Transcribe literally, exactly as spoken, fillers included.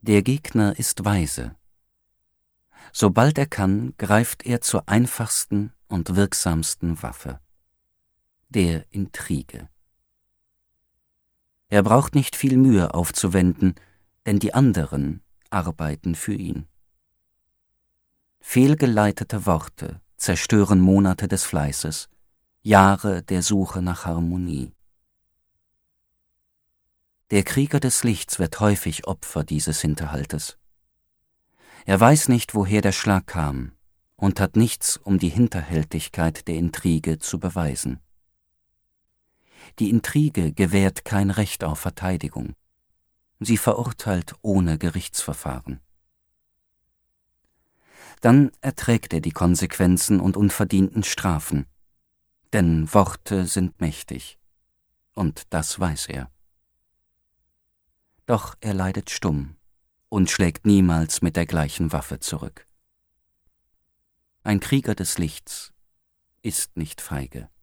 Der Gegner ist weise. Sobald er kann, greift er zur einfachsten und wirksamsten Waffe, der Intrige. Er braucht nicht viel Mühe aufzuwenden, denn die anderen arbeiten für ihn. Fehlgeleitete Worte zerstören Monate des Fleißes, Jahre der Suche nach Harmonie. Der Krieger des Lichts wird häufig Opfer dieses Hinterhaltes. Er weiß nicht, woher der Schlag kam, und hat nichts, um die Hinterhältigkeit der Intrige zu beweisen. Die Intrige gewährt kein Recht auf Verteidigung. Sie verurteilt ohne Gerichtsverfahren. Dann erträgt er die Konsequenzen und unverdienten Strafen, denn Worte sind mächtig, und das weiß er. Doch er leidet stumm und schlägt niemals mit der gleichen Waffe zurück. Ein Krieger des Lichts ist nicht feige.